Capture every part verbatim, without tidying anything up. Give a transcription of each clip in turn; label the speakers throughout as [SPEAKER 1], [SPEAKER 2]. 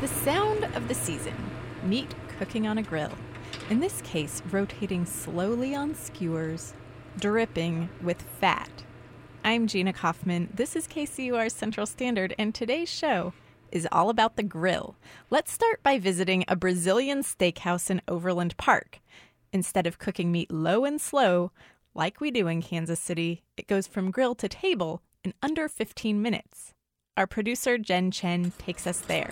[SPEAKER 1] The sound of the season. Meat cooking on a grill. In this case, rotating slowly on skewers, dripping with fat. I'm Gina Kaufman. This is K C U R Central Standard, and today's show is all about the grill. Let's start by visiting a Brazilian steakhouse in Overland Park. Instead of cooking meat low and slow, like we do in Kansas City, it goes from grill to table in under fifteen minutes. Our producer, Jen Chen, takes us there.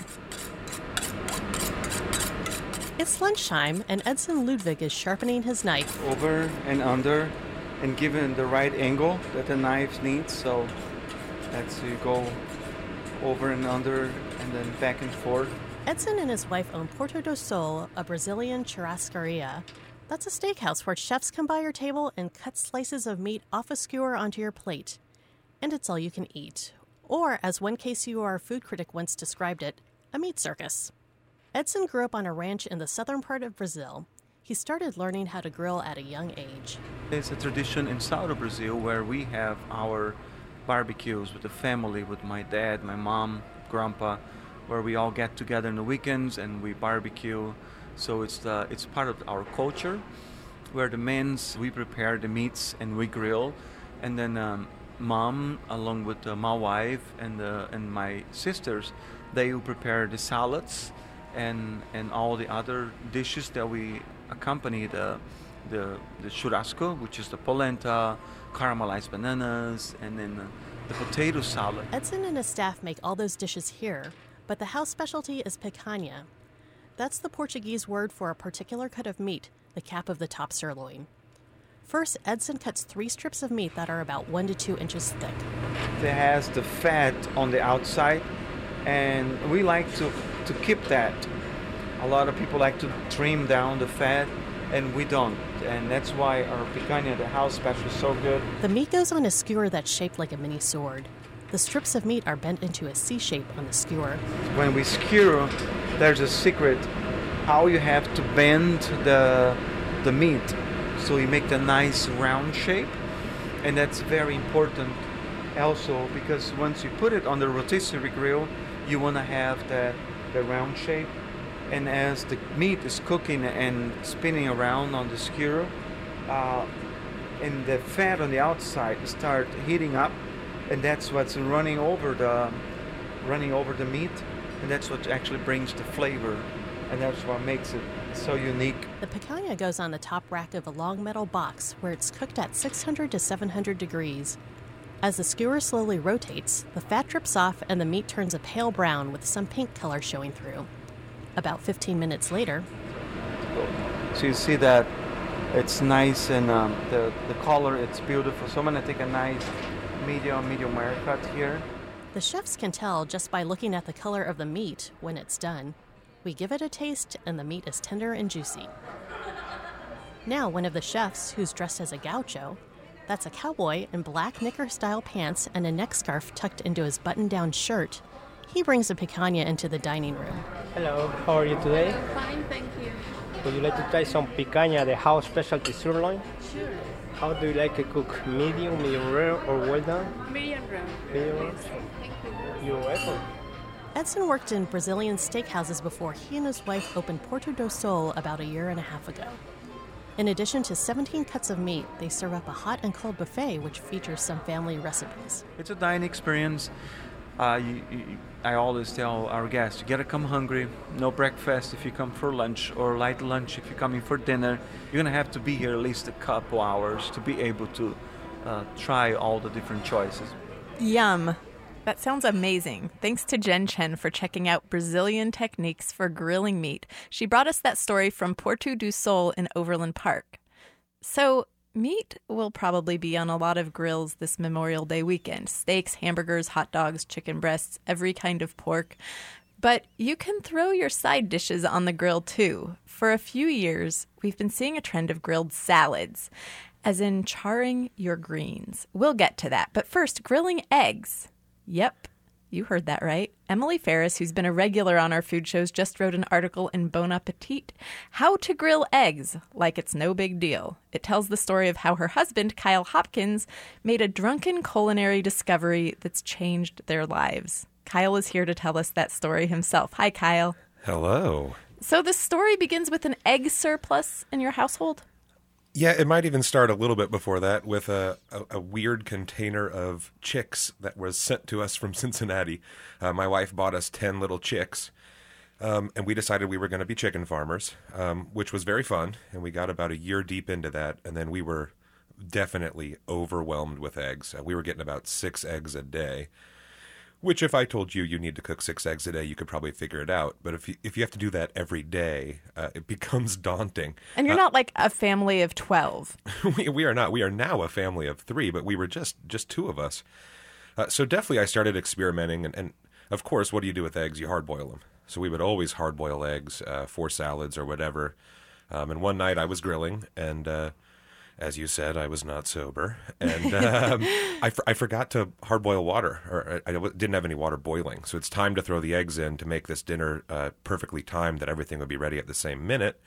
[SPEAKER 2] It's lunchtime, and Edson Ludwig is sharpening his knife.
[SPEAKER 3] Over and under, and given the right angle that the knife needs. So that's you go over and under, and then back and forth.
[SPEAKER 2] Edson and his wife own Porto do Sol, a Brazilian churrascaria. That's a steakhouse where chefs come by your table and cut slices of meat off a skewer onto your plate. And it's all you can eat. Or, as one K C U R food critic once described it, a meat circus. Edson grew up on a ranch in the southern part of Brazil. He started learning how to grill at a young age.
[SPEAKER 3] It's a tradition in south of Brazil where we have our barbecues with the family, with my dad, my mom, grandpa, where we all get together in the weekends and we barbecue. So it's the, it's part of our culture, where the men's, we prepare the meats and we grill. And then um, mom, along with uh, my wife and uh, and my sisters, they will prepare the salads and and all the other dishes that we accompany the the, the churrasco, which is the polenta, caramelized bananas, and then uh, the potato salad.
[SPEAKER 2] Edson and his staff make all those dishes here, but the house specialty is picanha. That's the Portuguese word for a particular cut of meat, the cap of the top sirloin. First, Edson cuts three strips of meat that are about one to two inches thick.
[SPEAKER 3] It has the fat on the outside, and we like to, to keep that. A lot of people like to trim down the fat, and we don't. And that's why our picanha, the house special, is so good.
[SPEAKER 2] The meat goes on a skewer that's shaped like a mini sword. The strips of meat are bent into a C shape on the skewer.
[SPEAKER 3] When we skewer, there's a secret how you have to bend the the meat so you make the nice round shape. And that's very important also because once you put it on the rotisserie grill, you want to have that the round shape. And as the meat is cooking and spinning around on the skewer, uh, and the fat on the outside start heating up, and that's what's running over the running over the meat, and that's what actually brings the flavor, and that's what makes it so unique.
[SPEAKER 2] The picanha goes on the top rack of a long metal box where it's cooked at six hundred to seven hundred degrees. As the skewer slowly rotates, the fat drips off and the meat turns a pale brown with some pink color showing through. About fifteen minutes later,
[SPEAKER 3] so you see that it's nice and um, the the color, it's beautiful. So I'm gonna take a nice medium, medium rare cut here.
[SPEAKER 2] The chefs can tell just by looking at the color of the meat when it's done. We give it a taste, and the meat is tender and juicy. Now, one of the chefs, who's dressed as a gaucho, that's a cowboy in black knicker-style pants and a neck scarf tucked into his button-down shirt, he brings the picanha into the dining room.
[SPEAKER 4] Hello, how are you today?
[SPEAKER 5] Fine, thank you.
[SPEAKER 4] Would you like to try some picanha, the house specialty sirloin?
[SPEAKER 5] Sure.
[SPEAKER 4] How do you like it cooked? Medium, medium rare, or well done?
[SPEAKER 5] Medium rare.
[SPEAKER 4] Medium rare.
[SPEAKER 5] Thank you.
[SPEAKER 4] You're welcome.
[SPEAKER 2] Edson worked in Brazilian steakhouses before he and his wife opened Porto do Sol about a year and a half ago. In addition to seventeen cuts of meat, they serve up a hot and cold buffet which features some family recipes.
[SPEAKER 3] It's a dining experience. Uh, you, you, I always tell our guests, you gotta come hungry. No breakfast if you come for lunch, or light lunch if you're coming for dinner. You're gonna have to be here at least a couple hours to be able to uh, try all the different choices.
[SPEAKER 1] Yum. That sounds amazing. Thanks to Jen Chen for checking out Brazilian techniques for grilling meat. She brought us that story from Porto do Sol in Overland Park. So, meat will probably be on a lot of grills this Memorial Day weekend. Steaks, hamburgers, hot dogs, chicken breasts, every kind of pork. But you can throw your side dishes on the grill too. For a few years, we've been seeing a trend of grilled salads, as in charring your greens. We'll get to that. But first, grilling eggs. Yep, you heard that right. Emily Ferris, who's been a regular on our food shows, just wrote an article in Bon Appetit, How to Grill Eggs Like It's No Big Deal. It tells the story of how her husband, Kyle Hopkins, made a drunken culinary discovery that's changed their lives. Kyle is here to tell us that story himself. Hi, Kyle.
[SPEAKER 6] Hello.
[SPEAKER 1] So the story begins with an egg surplus in your household?
[SPEAKER 6] Yeah, it might even start a little bit before that with a, a, a weird container of chicks that was sent to us from Cincinnati. Uh, my wife bought us ten little chicks, um, and we decided we were going to be chicken farmers, um, which was very fun. And we got about a year deep into that, and then we were definitely overwhelmed with eggs. Uh, we were getting about six eggs a day. Which, if I told you you need to cook six eggs a day, you could probably figure it out. But if you, if you have to do that every day, uh, it becomes daunting.
[SPEAKER 1] And you're
[SPEAKER 6] Uh,
[SPEAKER 1] not like a family of twelve.
[SPEAKER 6] we, we are not. We are now a family of three, but we were just, just two of us. Uh, so definitely I started experimenting. And, and, of course, what do you do with eggs? You hard boil them. So we would always hard boil eggs uh, for salads or whatever. Um, and one night I was grilling, and uh, as you said, I was not sober, and um, I, f- I forgot to hard boil water, or I, I didn't have any water boiling. So it's time to throw the eggs in to make this dinner uh, perfectly timed that everything would be ready at the same minute.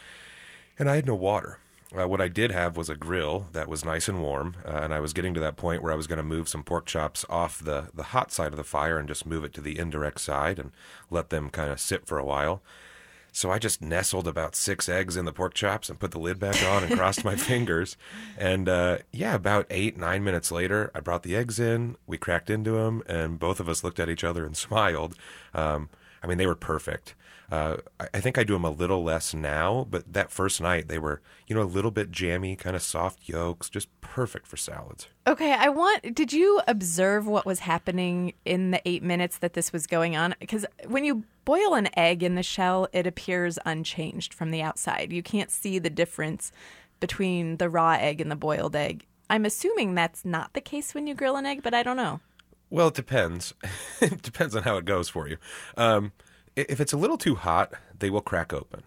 [SPEAKER 6] And I had no water. Uh, what I did have was a grill that was nice and warm, uh, and I was getting to that point where I was going to move some pork chops off the, the hot side of the fire and just move it to the indirect side and let them kind of sit for a while. So I just nestled about six eggs in the pork chops and put the lid back on and crossed my fingers. And uh, yeah, about eight, nine minutes later, I brought the eggs in. We cracked into them, and both of us looked at each other and smiled. Um, I mean, they were perfect. Uh, I, I think I do them a little less now, but that first night they were, you know, a little bit jammy, kind of soft yolks, just perfect for salads.
[SPEAKER 1] Okay, I want, did you observe what was happening in the eight minutes that this was going on? Because when you boil an egg in the shell, it appears unchanged from the outside. You can't see the difference between the raw egg and the boiled egg. I'm assuming that's not the case when you grill an egg, but I don't know.
[SPEAKER 6] Well, it depends. It depends on how it goes for you. Um, if it's a little too hot, they will crack open.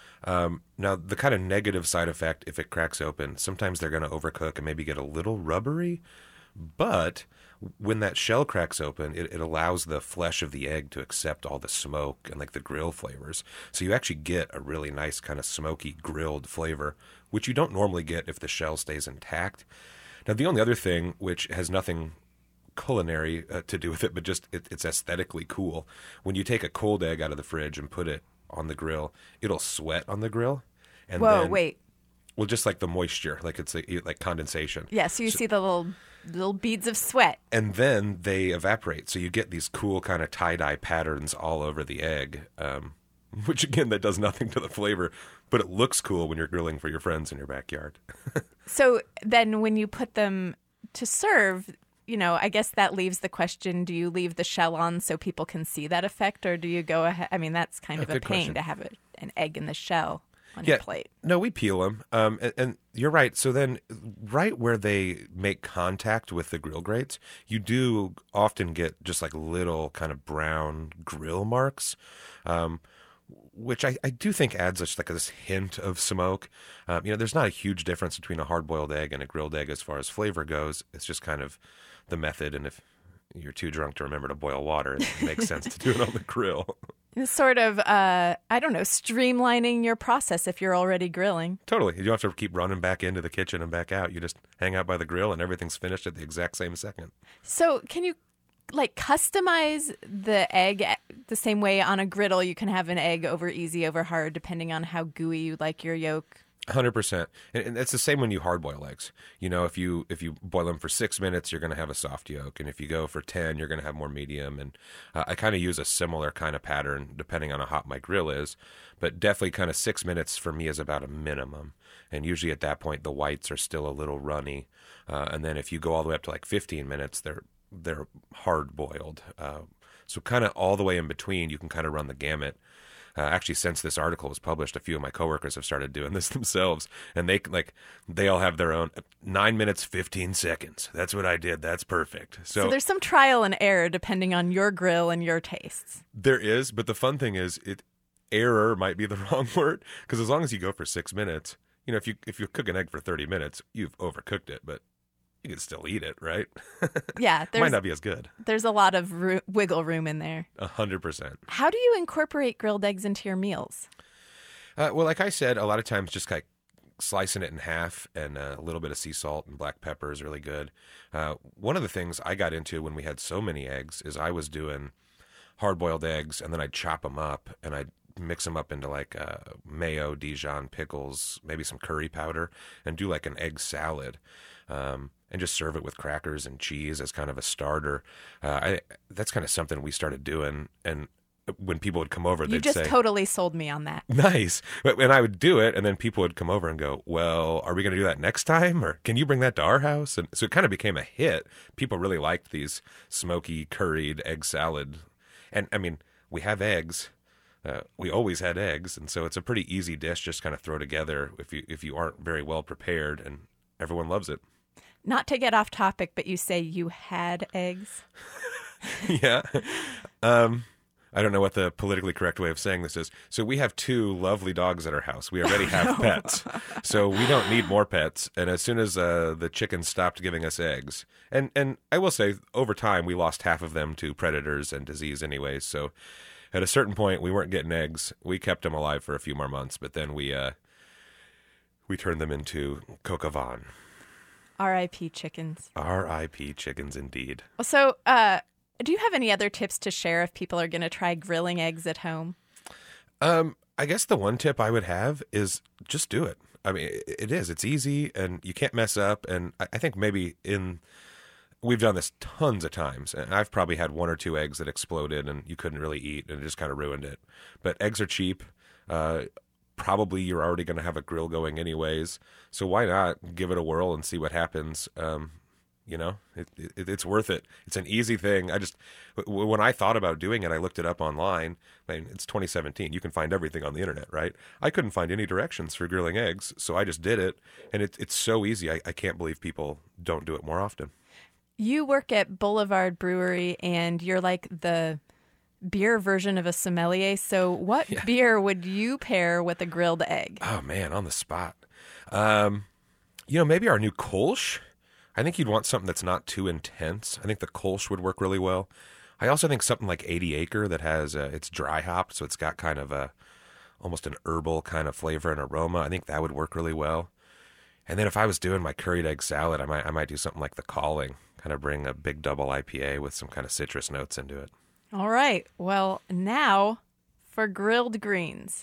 [SPEAKER 6] Um, now, the kind of negative side effect, if it cracks open, sometimes they're going to overcook and maybe get a little rubbery. But when that shell cracks open, it, it allows the flesh of the egg to accept all the smoke and like the grill flavors. So you actually get a really nice kind of smoky grilled flavor, which you don't normally get if the shell stays intact. Now, the only other thing, which has nothing culinary uh, to do with it, but just it, it's aesthetically cool. When you take a cold egg out of the fridge and put it on the grill, it'll sweat on the grill. And
[SPEAKER 1] Whoa,
[SPEAKER 6] then,
[SPEAKER 1] wait.
[SPEAKER 6] Well, just like the moisture, like it's like, like condensation.
[SPEAKER 1] Yeah, so you so, see the little little beads of sweat.
[SPEAKER 6] And then they evaporate. So you get these cool kind of tie-dye patterns all over the egg, um, which, again, that does nothing to the flavor, but it looks cool when you're grilling for your friends in your backyard.
[SPEAKER 1] So then when you put them to serve, you know, I guess that leaves the question, do you leave the shell on so people can see that effect, or do you go ahead? I mean, that's kind
[SPEAKER 6] Oh,
[SPEAKER 1] of a
[SPEAKER 6] good
[SPEAKER 1] pain
[SPEAKER 6] question.
[SPEAKER 1] to have a, an egg in the shell on
[SPEAKER 6] Yeah.
[SPEAKER 1] your plate.
[SPEAKER 6] No, we peel them. Um, and, and you're right. So then right where they make contact with the grill grates, you do often get just like little kind of brown grill marks, um, which I, I do think adds just like this hint of smoke. Um, you know, there's not a huge difference between a hard-boiled egg and a grilled egg as far as flavor goes. It's just kind of the method. And if you're too drunk to remember to boil water, it makes sense to do it on the grill.
[SPEAKER 1] It's sort of, uh, I don't know, streamlining your process if you're already grilling.
[SPEAKER 6] Totally. You don't have to keep running back into the kitchen and back out. You just hang out by the grill and everything's finished at the exact same second.
[SPEAKER 1] So can you, like, customize the egg the same way on a griddle? You can have an egg over easy, over hard, depending on how gooey you like your yolk.
[SPEAKER 6] one hundred percent. And and it's the same when you hard boil eggs. You know, if you if you boil them for six minutes, you're going to have a soft yolk. And if you go for ten, you're going to have more medium. And uh, I kind of use a similar kind of pattern depending on how hot my grill is. But definitely kind of six minutes for me is about a minimum. And usually at that point, the whites are still a little runny. Uh, and then if you go all the way up to like fifteen minutes, they're they're hard boiled. Uh, so kind of all the way in between, you can kind of run the gamut. Uh, actually, since this article was published, a few of my coworkers have started doing this themselves, and they like they all have their own nine minutes, fifteen seconds. That's what I did. That's perfect. So,
[SPEAKER 1] So there's some trial and error depending on your grill and your tastes.
[SPEAKER 6] there is, but the fun thing is, it error might be the wrong word, because as long as you go for six minutes, you know, if you if you cook an egg for thirty minutes, you've overcooked it, but you can still eat it, right?
[SPEAKER 1] Yeah,
[SPEAKER 6] Might
[SPEAKER 1] there's
[SPEAKER 6] not be as good.
[SPEAKER 1] there's a lot of ro- wiggle room in there.
[SPEAKER 6] A hundred percent.
[SPEAKER 1] How do you incorporate grilled eggs into your meals?
[SPEAKER 6] Uh, well, like I said, a lot of times just like slicing it in half and uh, a little bit of sea salt and black pepper is really good. Uh, one of the things I got into when we had so many eggs is I was doing hard-boiled eggs, and then I'd chop them up, and I'd mix them up into like uh, mayo, Dijon, pickles, maybe some curry powder, and do like an egg salad, um, and just serve it with crackers and cheese as kind of a starter. Uh, I that's kind of something we started doing, and when people would come over,
[SPEAKER 1] You
[SPEAKER 6] they'd
[SPEAKER 1] just
[SPEAKER 6] say,
[SPEAKER 1] totally sold me on that.
[SPEAKER 6] "Nice," but and I would do it, and then people would come over and go, "Well, are we going to do that next time, or can you bring that to our house?" And so it kind of became a hit. People really liked these smoky curried egg salad, and I mean, we have eggs. Uh, we always had eggs, and so it's a pretty easy dish. Just kind of throw together if you if you aren't very well prepared, and everyone loves it.
[SPEAKER 1] Not to get off topic, but you say you had eggs.
[SPEAKER 6] Yeah. Um, I don't know what the politically correct way of saying this is. So we have two lovely dogs at our house. We already have pets. So we don't need more pets. And as soon as uh, the chickens stopped giving us eggs, and, and I will say over time we lost half of them to predators and disease anyways. So at a certain point we weren't getting eggs. We kept them alive for a few more months, but then we uh, we turned them into coq au vin.
[SPEAKER 1] R I P chickens.
[SPEAKER 6] R I P chickens indeed.
[SPEAKER 1] So, uh, do you have any other tips to share if people are going to try grilling eggs at home?
[SPEAKER 6] Um, I guess the one tip I would have is just do it. I mean, it, it is. It's easy, and you can't mess up. And I, I think maybe in we've done this tons of times, and I've probably had one or two eggs that exploded, and you couldn't really eat, and it just kind of ruined it. But eggs are cheap. Uh, probably you're already going to have a grill going anyways, so why not give it a whirl and see what happens? Um, You know, it, it, it's worth it. It's an easy thing. I just, w- when I thought about doing it, I looked it up online. I mean, it's twenty seventeen. You can find everything on the internet, right? I couldn't find any directions for grilling eggs, so I just did it. And it, it's so easy. I, I can't believe people don't do it more often.
[SPEAKER 1] You work at Boulevard Brewery, and you're like the beer version of a sommelier. So what
[SPEAKER 6] Yeah.
[SPEAKER 1] beer would you pair with a grilled egg?
[SPEAKER 6] Oh, man, on the spot. Um, you know, maybe our new Kolsch. I think you'd want something that's not too intense. I think the Kolsch would work really well. I also think something like eighty acre that has, uh, it's dry hopped, so it's got kind of a, almost an herbal kind of flavor and aroma. I think that would work really well. And then if I was doing my curried egg salad, I might, I might do something like the Calling, kind of bring a big double I P A with some kind of citrus notes into it.
[SPEAKER 1] All right. Well, now for grilled greens.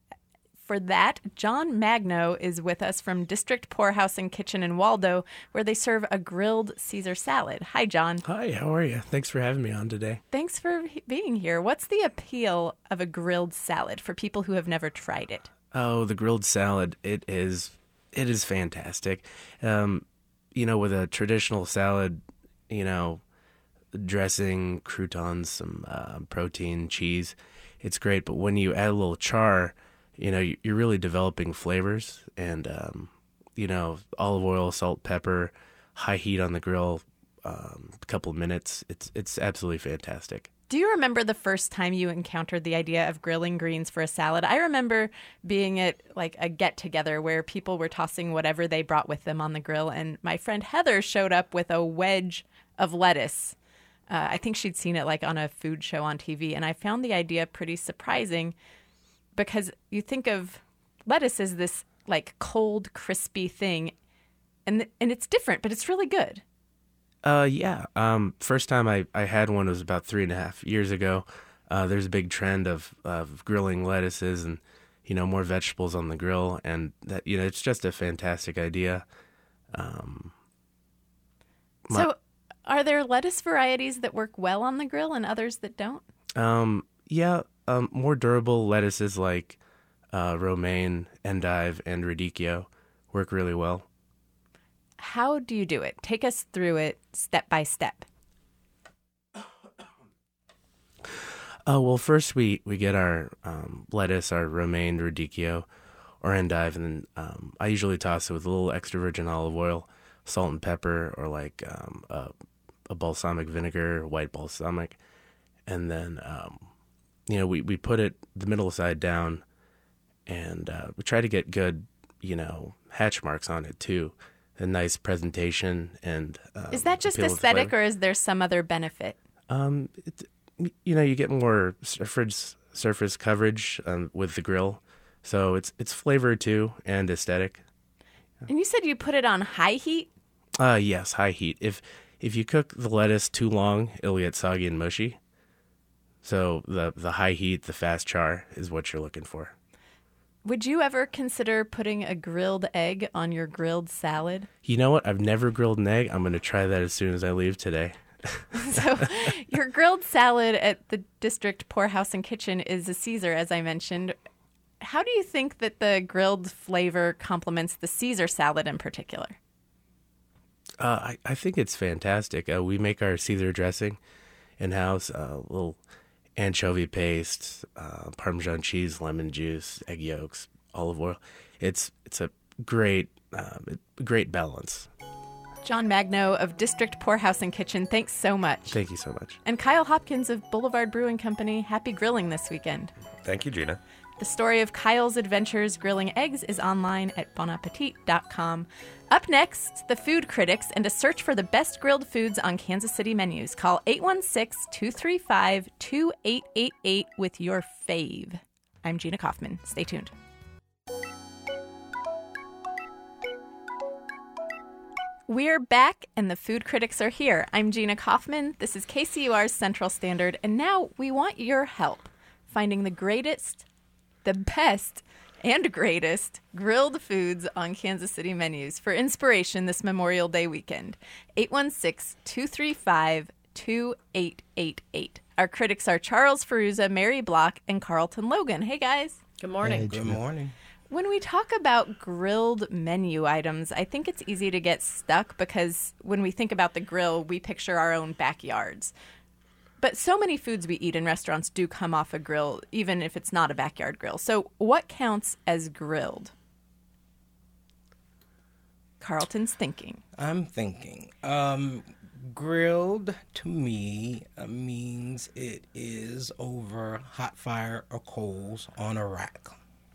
[SPEAKER 1] For that, John Magno is with us from District Poorhouse and Kitchen in Waldo, where they serve a grilled Caesar salad. Hi, John.
[SPEAKER 7] Hi, how are you? Thanks for having me on today.
[SPEAKER 1] Thanks for being here. What's the appeal of a grilled salad for people who have never tried it?
[SPEAKER 7] Oh, the grilled salad, it is it is fantastic. Um, you know, with a traditional salad, you know, dressing, croutons, some uh, protein, cheese, it's great. But when you add a little char, you know, you're really developing flavors, and, um, you know, olive oil, salt, pepper, high heat on the grill, um, a couple of minutes. It's it's absolutely fantastic.
[SPEAKER 1] Do you remember the first time you encountered the idea of grilling greens for a salad? I remember being at like a get-together where people were tossing whatever they brought with them on the grill, and my friend Heather showed up with a wedge of lettuce. Uh, I think she'd seen it like on a food show on T V, and I found the idea pretty surprising because you think of lettuce as this like cold, crispy thing, and and it's different, but it's really good.
[SPEAKER 7] Uh, yeah. Um, first time I, I had one was about three and a half years ago. Uh, there's a big trend of, of grilling lettuces and, you know, more vegetables on the grill. And that, you know, it's just a fantastic idea. Um, my-
[SPEAKER 1] So are there lettuce varieties that work well on the grill and others that don't?
[SPEAKER 7] um, yeah, um, more durable lettuces like, uh, romaine, endive, and radicchio work really well.
[SPEAKER 1] How do you do it? Take us through it step by step.
[SPEAKER 7] Oh, well, first we, we get our um, lettuce, our romaine, radicchio, or endive, and then um, I usually toss it with a little extra virgin olive oil, salt and pepper, or like um, a, a balsamic vinegar, white balsamic, and then, um, you know, we, we put it the middle side down, and uh, we try to get good, you know, hatch marks on it, too. A nice presentation and um,
[SPEAKER 1] Is that just
[SPEAKER 7] appeal with
[SPEAKER 1] aesthetic
[SPEAKER 7] flavor.
[SPEAKER 1] or is there some other benefit?
[SPEAKER 7] Um, it, you know, you get more surface surface coverage um, with the grill, so it's it's flavor too and aesthetic.
[SPEAKER 1] And you said you put it on high heat?
[SPEAKER 7] Uh yes, high heat. If if you cook the lettuce too long, it'll get soggy and mushy. So the the high heat, the fast char is what you're looking for.
[SPEAKER 1] Would you ever consider putting a grilled egg on your grilled salad?
[SPEAKER 7] You know what? I've never grilled an egg. I'm going to try that as soon as I leave today.
[SPEAKER 1] So your grilled salad at the District Poorhouse and Kitchen is a Caesar, as I mentioned. How do you think that the grilled flavor complements the Caesar salad in particular?
[SPEAKER 7] Uh, I, I think it's fantastic. Uh, we make our Caesar dressing in-house, uh, little anchovy paste, uh, Parmesan cheese, lemon juice, egg yolks, olive oil. It's it's a great uh, great balance.
[SPEAKER 1] John Magno of District Poorhouse and Kitchen, thanks so much.
[SPEAKER 7] Thank you so much.
[SPEAKER 1] And Kyle Hopkins of Boulevard Brewing Company, happy grilling this weekend.
[SPEAKER 6] Thank you, Gina.
[SPEAKER 1] The story of Kyle's adventures grilling eggs is online at bon appetit dot com. Up next, the food critics and a search for the best grilled foods on Kansas City menus. Call eight one six, two three five, two eight eight eight with your fave. I'm Gina Kaufman. Stay tuned. We're back, and the food critics are here. I'm Gina Kaufman. This is K C U R's Central Standard, and now we want your help finding the greatest, the best, and greatest grilled foods on Kansas City menus for inspiration this Memorial Day weekend. eight one six, two three five, two eight eight eight. Our critics are Charles Ferruza, Mary Block, and Carlton Logan. Hey, guys.
[SPEAKER 2] Good morning.
[SPEAKER 4] Good morning.
[SPEAKER 1] When we talk about grilled menu items, I think it's easy to get stuck because when we think about the grill, we picture our own backyards. But so many foods we eat in restaurants do come off a grill, even if it's not a backyard grill. So what counts as grilled? Carlton's thinking.
[SPEAKER 8] I'm thinking. Um, grilled to me uh, means it is over hot fire or coals on a rack.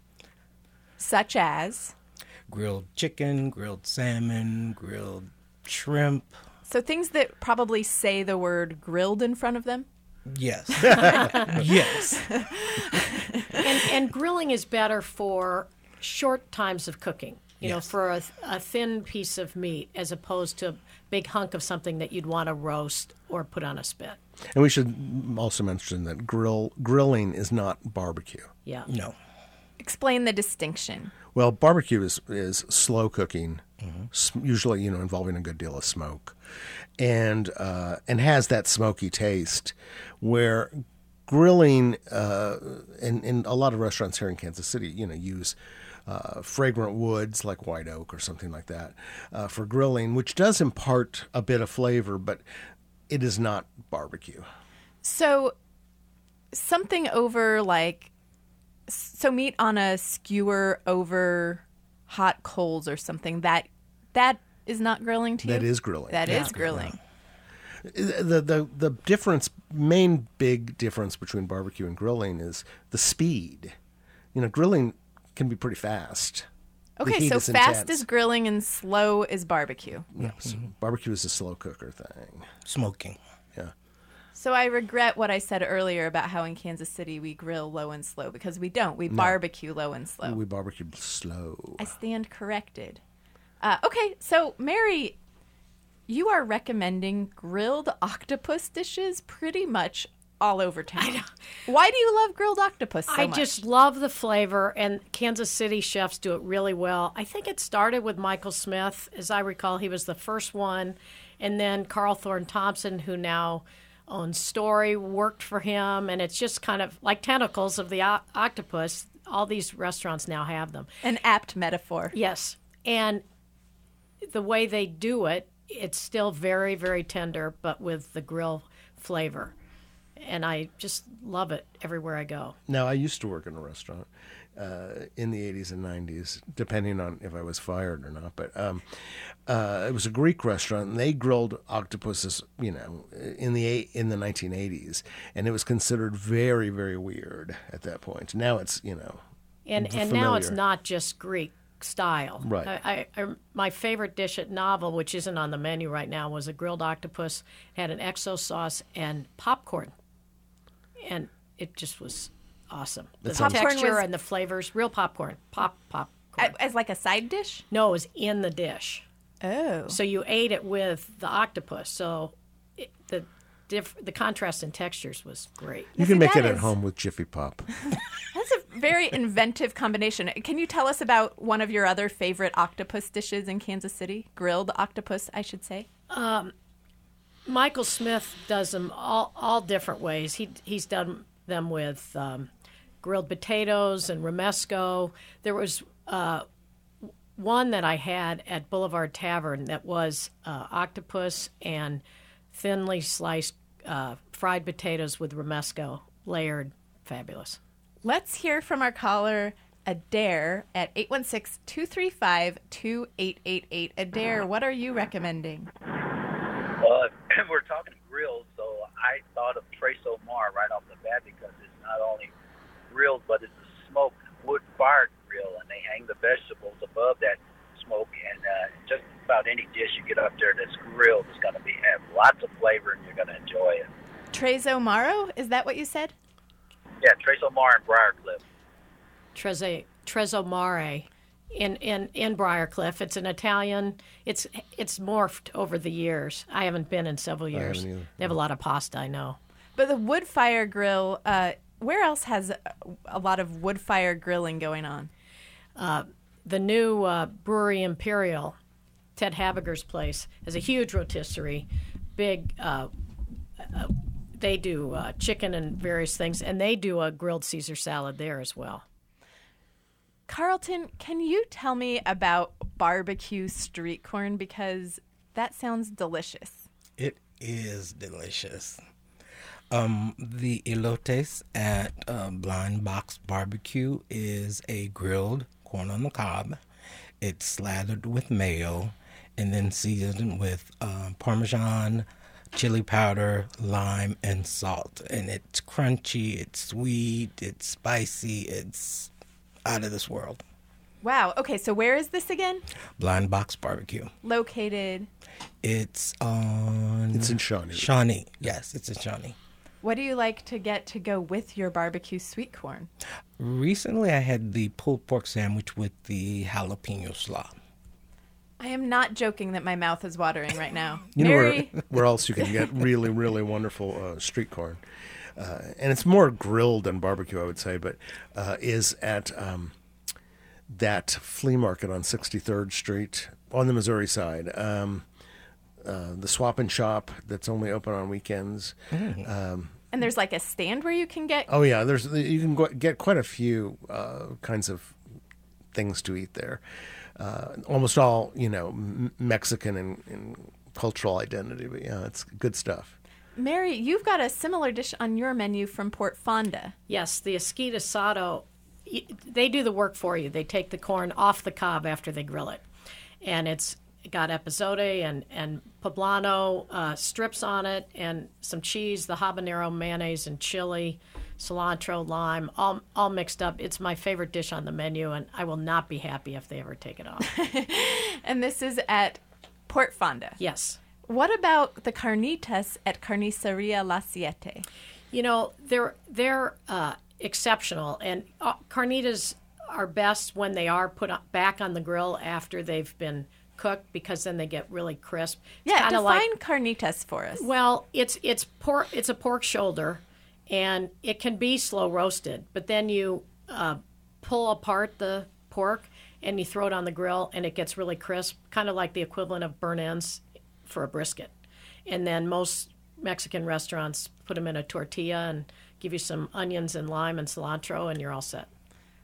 [SPEAKER 1] Such as?
[SPEAKER 8] Grilled chicken, grilled salmon, grilled shrimp.
[SPEAKER 1] So things that probably say the word grilled in front of them?
[SPEAKER 8] Yes. Yes.
[SPEAKER 5] And, and grilling is better for short times of cooking, you
[SPEAKER 8] Yes.
[SPEAKER 5] know, for a, a thin piece of meat as opposed to a big hunk of something that you'd want to roast or put on a spit.
[SPEAKER 9] And we should also mention that grill grilling is not barbecue.
[SPEAKER 5] Yeah.
[SPEAKER 8] No.
[SPEAKER 1] Explain the distinction.
[SPEAKER 9] Well, barbecue is, is slow cooking, s- usually you know involving a good deal of smoke, and uh, and has that smoky taste. Where grilling, uh, in in a lot of restaurants here in Kansas City, you know, use uh, fragrant woods like white oak or something like that uh, for grilling, which does impart a bit of flavor, but it is not barbecue.
[SPEAKER 1] So something over like, so meat on a skewer over hot coals or something, that that is not grilling to you?
[SPEAKER 9] That is grilling.
[SPEAKER 1] That
[SPEAKER 9] Yeah.
[SPEAKER 1] is grilling.
[SPEAKER 9] The, the the difference, main big difference between barbecue and grilling is the speed. You know, grilling can be pretty fast. The
[SPEAKER 1] Okay,
[SPEAKER 9] heat
[SPEAKER 1] so
[SPEAKER 9] is
[SPEAKER 1] fast
[SPEAKER 9] intense.
[SPEAKER 1] is grilling and slow is barbecue.
[SPEAKER 9] Yes. Barbecue is a slow cooker thing.
[SPEAKER 8] Smoking.
[SPEAKER 9] Yeah.
[SPEAKER 1] So I regret what I said earlier about how in Kansas City we grill low and slow, because we don't. We barbecue low and slow.
[SPEAKER 9] We barbecue slow.
[SPEAKER 1] I stand corrected. Uh, okay, so Mary, you are recommending grilled octopus dishes pretty much all over town. I know. Why do you love grilled octopus so
[SPEAKER 5] I
[SPEAKER 1] much?
[SPEAKER 5] just love the flavor, and Kansas City chefs do it really well. I think it started with Michael Smith. As I recall, he was the first one, and then Carl Thorne Thompson, who now owns Story, worked for him, and it's just kind of like tentacles of the o- octopus. All these restaurants now have them.
[SPEAKER 1] An apt metaphor.
[SPEAKER 5] Yes, and the way they do it, it's still very, very tender, but with the grill flavor. And I just love it everywhere I go.
[SPEAKER 9] Now, I used to work in a restaurant uh, in the eighties and nineties, depending on if I was fired or not. But um, uh, it was a Greek restaurant, and they grilled octopuses, you know, in the eight, in the nineteen eighties, and it was considered very, very weird at that point. Now it's, you know,
[SPEAKER 5] And
[SPEAKER 9] familiar.
[SPEAKER 5] and now it's not just Greek style.
[SPEAKER 9] Right.
[SPEAKER 5] I, I, I my favorite dish at Novel, which isn't on the menu right now, was a grilled octopus. It had an exo sauce and popcorn, and it just was awesome. The
[SPEAKER 1] sounds- Popcorn
[SPEAKER 5] texture
[SPEAKER 1] was-
[SPEAKER 5] and the flavors, real popcorn, pop popcorn.
[SPEAKER 1] As like a side dish?
[SPEAKER 5] No, it was in the dish.
[SPEAKER 1] Oh.
[SPEAKER 5] So you ate it with the octopus. So it, the diff- the contrast in textures was great.
[SPEAKER 9] You
[SPEAKER 1] See,
[SPEAKER 9] can make
[SPEAKER 1] that
[SPEAKER 9] it at
[SPEAKER 1] is-
[SPEAKER 9] home with Jiffy Pop.
[SPEAKER 1] That's a very inventive combination. Can you tell us about one of your other favorite octopus dishes in Kansas City? Grilled octopus, I should say.
[SPEAKER 5] Michael Smith does them all, all different ways. He he's done them with um, grilled potatoes and romesco. There was uh, one that I had at Boulevard Tavern that was uh, octopus and thinly sliced uh, fried potatoes with romesco layered. Fabulous.
[SPEAKER 1] Let's hear from our caller, Adair, at eight one six, two three five, two eight eight eight. Adair, what are you recommending?
[SPEAKER 10] Well, we're talking grills, so I thought of Tres Omar right off the bat because it's not only grilled, but it's a smoked wood-fired grill, and they hang the vegetables above that smoke, and uh, just about any dish you get up there that's grilled is going to be have lots of flavor, and you're going to enjoy it.
[SPEAKER 1] Tres Omaro, is that what you said?
[SPEAKER 10] Yeah, Tres Omar and Briarcliff.
[SPEAKER 5] Treze Trezzo Mare in, in, in Briarcliff. It's an Italian. It's it's morphed over the years. I haven't been in several years.
[SPEAKER 9] haven't either.
[SPEAKER 5] They have a lot of pasta, I know.
[SPEAKER 1] But the wood fire grill, uh, where else has a lot of wood fire grilling going on?
[SPEAKER 5] The new uh, Brewery Imperial, Ted Habiger's place, has a huge rotisserie, big. Uh, uh, they do uh, chicken and various things, and they do a grilled Caesar salad there as well.
[SPEAKER 1] Carlton, can you tell me about barbecue street corn? Because that sounds delicious.
[SPEAKER 8] It is delicious. Um, the elotes at uh, Blind Box Barbecue is a grilled corn on the cob. It's slathered with mayo and then seasoned with uh, Parmesan, chili powder, lime, and salt. And it's crunchy, it's sweet, it's spicy, it's out of this world.
[SPEAKER 1] Wow. Okay, so where is this again?
[SPEAKER 8] Blind Box Barbecue.
[SPEAKER 1] Located.
[SPEAKER 8] It's on...
[SPEAKER 9] It's in Shawnee.
[SPEAKER 8] Shawnee. Yes, it's in Shawnee.
[SPEAKER 1] What do you like to get to go with your barbecue sweet corn?
[SPEAKER 8] Recently, I had the pulled pork sandwich with the jalapeno slaw.
[SPEAKER 1] I am not joking that my mouth is watering right now.
[SPEAKER 9] You know
[SPEAKER 1] Mary,
[SPEAKER 9] where, where else you can get really, really wonderful uh, street corn? Uh, and it's more grilled than barbecue, I would say, but uh, is at um, that flea market on sixty-third Street on the Missouri side. Um, uh, the Swap and Shop that's only open on weekends. Um,
[SPEAKER 1] and there's like a stand where you can get.
[SPEAKER 9] oh yeah, there's you can go, get quite a few uh, kinds of things to eat there. Uh, almost all, you know, m- Mexican and, and cultural identity, but yeah, it's good stuff.
[SPEAKER 1] Mary, you've got a similar dish on your menu from Port Fonda.
[SPEAKER 5] Yes, the esquite asado, y- they do the work for you. They take the corn off the cob after they grill it. And it's got epazote and, and poblano uh, strips on it and some cheese, the habanero mayonnaise and chili, cilantro, lime, all, all mixed up. It's my favorite dish on the menu, and I will not be happy if they ever take it off.
[SPEAKER 1] And this is at Port Fonda.
[SPEAKER 5] Yes.
[SPEAKER 1] What about the carnitas at Carniceria La Siete?
[SPEAKER 5] You know, they're they're uh, exceptional, and uh, carnitas are best when they are put on, back on the grill after they've been cooked, because then they get really crisp. It's
[SPEAKER 1] Yeah,
[SPEAKER 5] kinda
[SPEAKER 1] define
[SPEAKER 5] like,
[SPEAKER 1] carnitas for us.
[SPEAKER 5] well, it's it's pork. It's a pork shoulder, and it can be slow roasted. But then you uh, pull apart the pork and you throw it on the grill, and it gets really crisp, kind of like the equivalent of burnt ends for a brisket. And then most Mexican restaurants put them in a tortilla and give you some onions and lime and cilantro, and you're all set.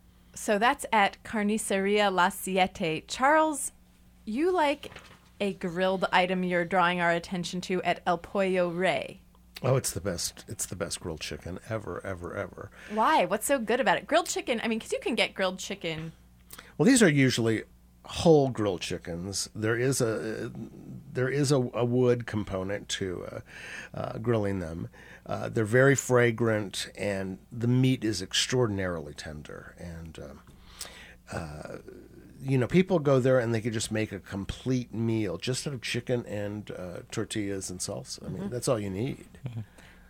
[SPEAKER 1] So that's at Carniceria La Siete. Charles, you like a grilled item you're drawing our attention to at El Pollo Rey.
[SPEAKER 9] Oh, it's the best. It's the best grilled chicken ever, ever, ever.
[SPEAKER 1] Why? What's so good about it? Grilled chicken, I mean, because you can get grilled chicken.
[SPEAKER 9] Well, these are usually whole grilled chickens. There is a there is a, a wood component to uh, uh, grilling them. Uh, they're very fragrant, and the meat is extraordinarily tender. And um, uh, you know, people go there and they could just make a complete meal just out of chicken and uh, tortillas and salsa. I mean, mm-hmm. that's all you need. Mm-hmm.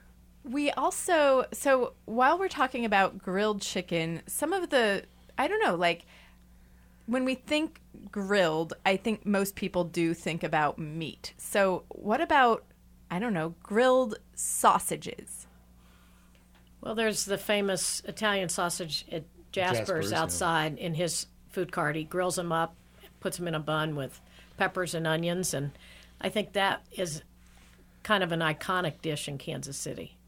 [SPEAKER 1] We also, so while we're talking about grilled chicken, some of the, I don't know, like when we think grilled, I think most people do think about meat. So what about I don't know, grilled sausages?
[SPEAKER 5] Well, there's the famous Italian sausage at Jasper's,
[SPEAKER 9] Jasper's, yeah.
[SPEAKER 5] outside in his food cart. He grills them up, puts them in a bun with peppers and onions, and I think that is kind of an iconic dish in Kansas City.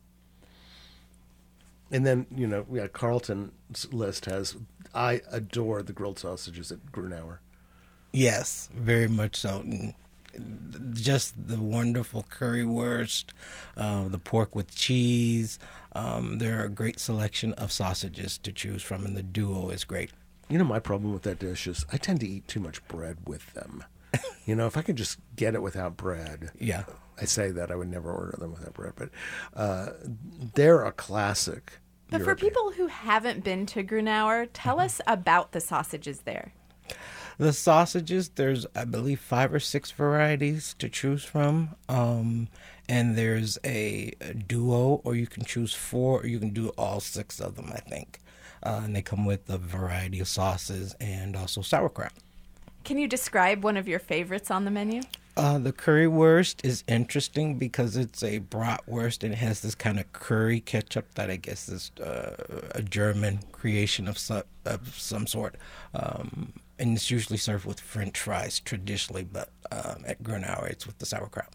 [SPEAKER 9] And then, you know, yeah, Carlton's list has, I adore the grilled sausages at Grunauer.
[SPEAKER 8] Yes, very much so. And just the wonderful currywurst, uh, the pork with cheese. Um, there are a great selection of sausages to choose from, and the duo is great.
[SPEAKER 9] You know, my problem with that dish is I tend to eat too much bread with them. You know, if I could just get it without bread.
[SPEAKER 8] Yeah.
[SPEAKER 9] I say that I would never order them without bread, but uh, they're a classic.
[SPEAKER 1] But for people who haven't been to Grunauer, tell mm-hmm. us about the sausages there.
[SPEAKER 8] The sausages, there's, I believe, five or six varieties to choose from. Um, and there's a, a duo, or you can choose four, or you can do all six of them, I think. Uh, and they come with a variety of sauces and also sauerkraut.
[SPEAKER 1] Can you describe one of your favorites on the menu?
[SPEAKER 8] Uh, the currywurst is interesting because it's a bratwurst and it has this kind of curry ketchup that I guess is uh, a German creation of some, of some sort. Um, and it's usually served with French fries traditionally, but um, at Grunauer it's with the sauerkraut.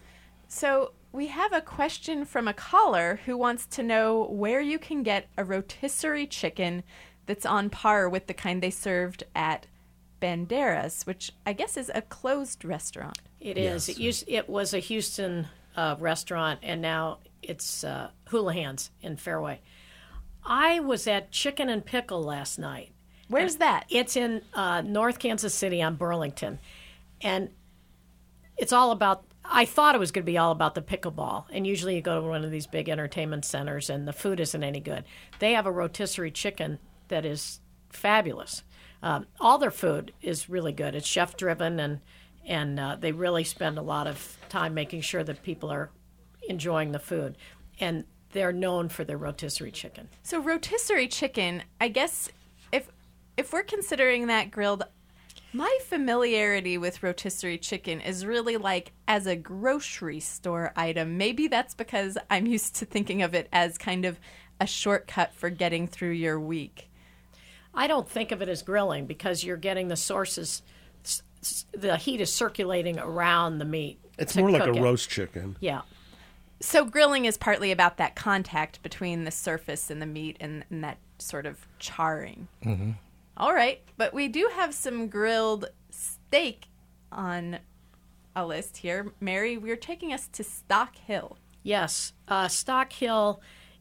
[SPEAKER 1] So we have a question from a caller who wants to know where you can get a rotisserie chicken that's on par with the kind they served at Banderas, which I guess is a closed restaurant.
[SPEAKER 5] It is. Yes. It, used, it was a Houston uh, restaurant, and now it's uh, Houlihan's in Fairway. I was at Chicken and Pickle last night.
[SPEAKER 1] Where's that?
[SPEAKER 5] It's in uh, North Kansas City on Burlington. And it's all about, I thought it was going to be all about the pickleball. And usually you go to one of these big entertainment centers and the food isn't any good. They have a rotisserie chicken that is fabulous. Um, all their food is really good. It's chef-driven, and and uh, they really spend a lot of time making sure that people are enjoying the food. And they're known for their rotisserie chicken.
[SPEAKER 1] So rotisserie chicken, I guess if if we're considering that grilled, my familiarity with rotisserie chicken is really like as a grocery store item. Maybe that's because I'm used to thinking of it as kind of a shortcut for getting through your week.
[SPEAKER 5] I don't think of it as grilling because you're getting the sources, the heat is circulating around the meat.
[SPEAKER 9] It's more like a it. roast chicken.
[SPEAKER 5] Yeah.
[SPEAKER 1] So grilling is partly about that contact between the surface and the meat and, and that sort of charring.
[SPEAKER 8] Mm-hmm.
[SPEAKER 1] All right, but we do have some grilled steak on a list here. Mary, we're taking us to Stock Hill.
[SPEAKER 5] Yes, uh, Stock Hill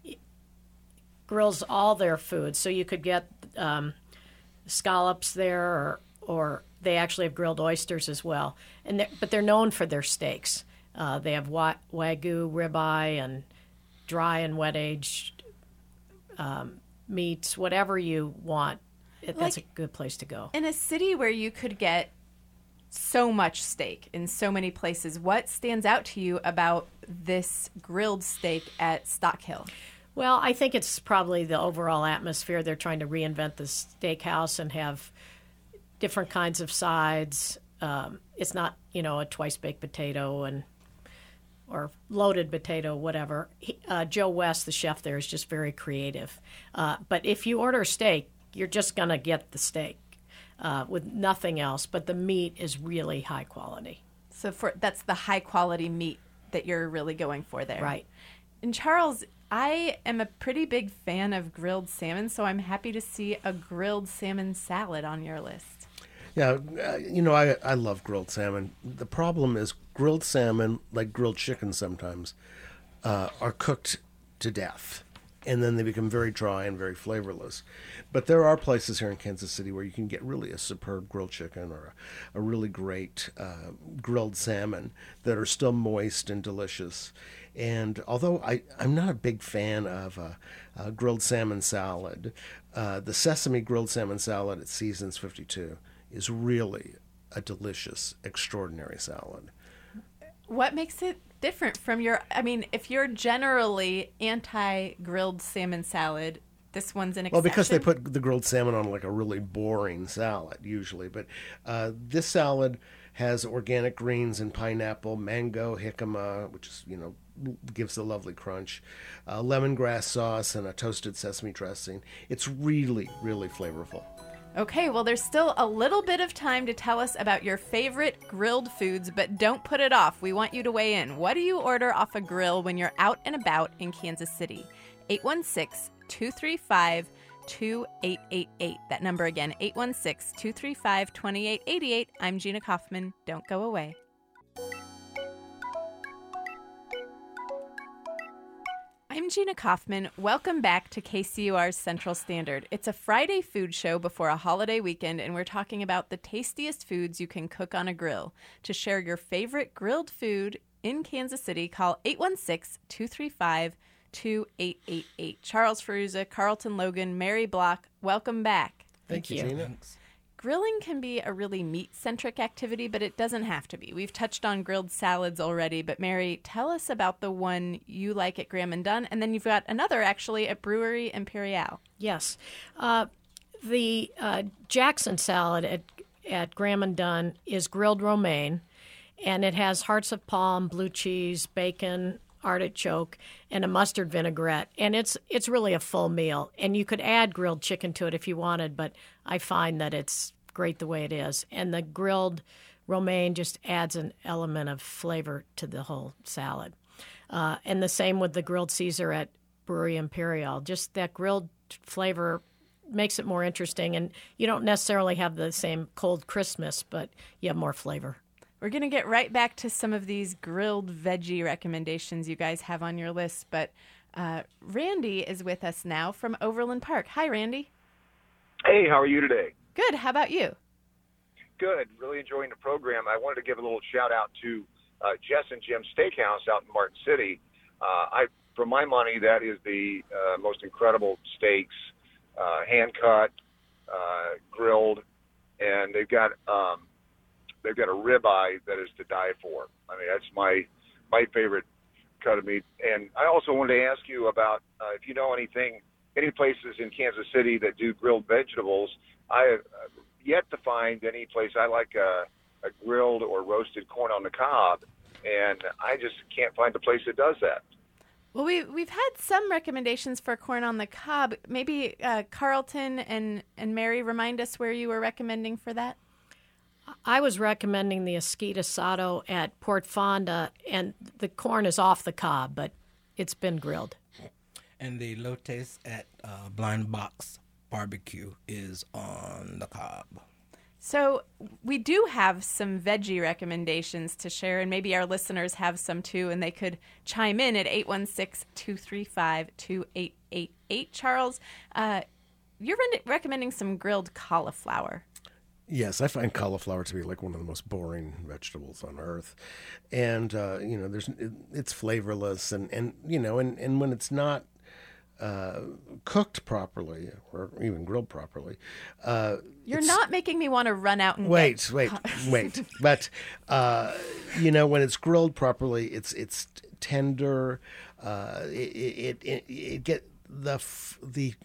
[SPEAKER 5] grills all their food, so you could get um, scallops there, or, or they actually have grilled oysters as well. And they're, but they're known for their steaks. Uh, they have wa- wagyu, ribeye, and dry and wet aged um, meats, whatever you want. It, that's like, a good place to go.
[SPEAKER 1] In a city where you could get so much steak in so many places, what stands out to you about this grilled steak at Stock Hill?
[SPEAKER 5] Well, I think it's probably the overall atmosphere. They're trying to reinvent the steakhouse and have different kinds of sides. Um, it's not, you know, a twice-baked potato and or loaded potato, whatever. He, uh, Joe West, the chef there, is just very creative. Uh, but if you order steak, you're just going to get the steak uh, with nothing else. But the meat is really high quality.
[SPEAKER 1] So for that's the high-quality meat that you're really going for there.
[SPEAKER 5] Right.
[SPEAKER 1] And Charles, I am a pretty big fan of grilled salmon, so I'm happy to see a grilled salmon salad on your list.
[SPEAKER 9] Yeah, uh, you know, I, I love grilled salmon. The problem is grilled salmon, like grilled chicken sometimes, uh, are cooked to death. And then they become very dry and very flavorless. But there are places here in Kansas City where you can get really a superb grilled chicken or a, a really great uh, grilled salmon that are still moist and delicious. And although I, I'm not a big fan of a, a grilled salmon salad, uh, the sesame grilled salmon salad at Seasons fifty-two is really a delicious, extraordinary salad.
[SPEAKER 1] What makes it different from your, I mean, if you're generally anti-grilled salmon salad, this one's an exception?
[SPEAKER 9] Well, because they put the grilled salmon on like a really boring salad usually. But uh, this salad has organic greens and pineapple, mango, jicama, which is, you know, gives a lovely crunch, uh, lemongrass sauce, and a toasted sesame dressing. It's really, really flavorful.
[SPEAKER 1] Okay, well, there's still a little bit of time to tell us about your favorite grilled foods, but don't put it off. We want you to weigh in. What do you order off a grill when you're out and about in Kansas City? eight one six, two three five, two eight eight eight. That number again, eight one six, two three five, two eight eight eight. I'm Gina Kaufman. Don't go away. I'm Gina Kaufman. Welcome back to K C U R's Central Standard. It's a Friday food show before a holiday weekend, and we're talking about the tastiest foods you can cook on a grill. To share your favorite grilled food in Kansas City, call eight one six, two three five, two eight eight eight. Charles Ferruzza, Carlton Logan, Mary Block, welcome back.
[SPEAKER 9] Thank, Thank you, Gina. Thanks.
[SPEAKER 1] Grilling can be a really meat-centric activity, but it doesn't have to be. We've touched on grilled salads already, but Mary, tell us about the one you like at Graham and Dunn, and then you've got another actually at Brewery Imperial.
[SPEAKER 5] Yes. Uh, the uh, Jackson salad at, at Graham and Dunn is grilled romaine, and it has hearts of palm, blue cheese, bacon, artichoke, and a mustard vinaigrette. And it's it's really a full meal. And you could add grilled chicken to it if you wanted, but I find that it's great the way it is. And the grilled romaine just adds an element of flavor to the whole salad. Uh, and the same with the grilled Caesar at Brewery Imperial. Just that grilled flavor makes it more interesting. And you don't necessarily have the same cold crispness, but you have more flavor.
[SPEAKER 1] We're going to get right back to some of these grilled veggie recommendations you guys have on your list, but uh, Randy is with us now from Overland Park. Hi, Randy.
[SPEAKER 11] Hey, how are you today?
[SPEAKER 1] Good. How about you?
[SPEAKER 11] Good. Really enjoying the program. I wanted to give a little shout out to uh, Jess and Jim's Steakhouse out in Martin City. Uh, I, for my money, that is the uh, most incredible steaks, uh, hand cut, uh, grilled, and they've got um, they've got a ribeye that is to die for. I mean, that's my my favorite cut of meat. And I also wanted to ask you about uh, if you know anything, any places in Kansas City that do grilled vegetables. I have yet to find any place I like a, a grilled or roasted corn on the cob, and I just can't find a place that does that.
[SPEAKER 1] Well, we, we've had some recommendations for corn on the cob. Maybe uh, Carlton and, and Mary, remind us where you were recommending for that.
[SPEAKER 5] I was recommending the Esquite Asado at Port Fonda, and the corn is off the cob, but it's been grilled.
[SPEAKER 8] And the Lotes at uh, Blind Box Barbecue is on the cob.
[SPEAKER 1] So we do have some veggie recommendations to share, and maybe our listeners have some too, and they could chime in at eight one six, two three five, two eight eight eight. Charles, uh, you're re- recommending some grilled cauliflower.
[SPEAKER 9] Yes, I find cauliflower to be like one of the most boring vegetables on earth, and uh, you know, there's it, it's flavorless, and, and you know, and, and when it's not uh, cooked properly or even grilled properly, uh,
[SPEAKER 1] you're not making me want to run out and
[SPEAKER 9] wait,
[SPEAKER 1] get...
[SPEAKER 9] wait, wait. But uh, you know, when it's grilled properly, it's it's tender. Uh, it, it it it get the the.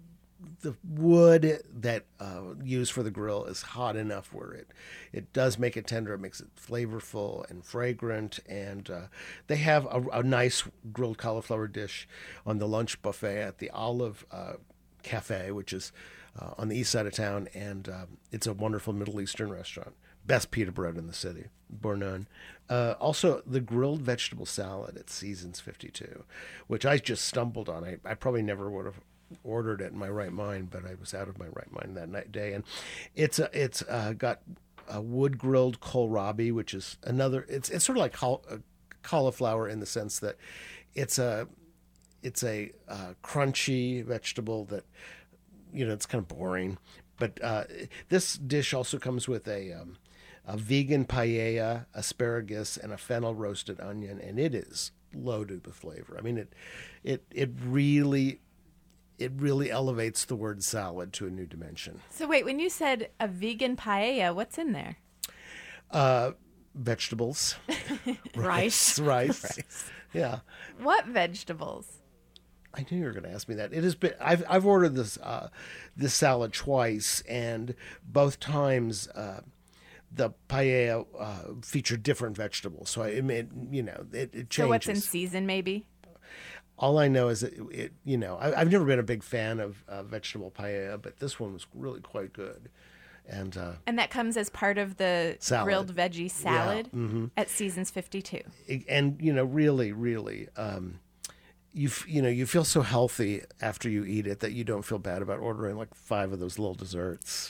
[SPEAKER 9] The wood that uh, used for the grill is hot enough where it, it does make it tender. It makes it flavorful and fragrant. And uh, they have a, a nice grilled cauliflower dish on the lunch buffet at the Olive uh, Cafe, which is uh, on the east side of town. And um, it's a wonderful Middle Eastern restaurant. Best pita bread in the city, bar none. Uh, also, the grilled vegetable salad at Seasons fifty-two, which I just stumbled on. I, I probably never would have ordered it in my right mind, but I was out of my right mind that night day, and it's a, it's uh, got a wood grilled kohlrabi, which is another. It's it's sort of like caul- uh, cauliflower in the sense that it's a it's a uh, crunchy vegetable that, you know, it's kind of boring, but uh, this dish also comes with a um, a vegan paella, asparagus, and a fennel roasted onion, and it is loaded with flavor. I mean, it it it really. It really elevates the word salad to a new dimension.
[SPEAKER 1] So wait, when you said a vegan paella, what's in there?
[SPEAKER 9] Uh, vegetables.
[SPEAKER 5] Rice.
[SPEAKER 9] Rice. Rice. Yeah.
[SPEAKER 1] What vegetables?
[SPEAKER 9] I knew you were going to ask me that. It has been. I've I've ordered this uh, this salad twice, and both times uh, the paella uh, featured different vegetables. So I it, made, you know, it, it changes.
[SPEAKER 1] So what's in season, maybe?
[SPEAKER 9] All I know is that it, it you know, I, I've never been a big fan of uh, vegetable paella, but this one was really quite good. And uh,
[SPEAKER 1] and that comes as part of the
[SPEAKER 9] salad.
[SPEAKER 1] grilled veggie salad
[SPEAKER 9] Yeah, mm-hmm.
[SPEAKER 1] at Seasons fifty-two.
[SPEAKER 9] And, you know, really, really, um, you f- you know, you feel so healthy after you eat it that you don't feel bad about ordering like five of those little desserts.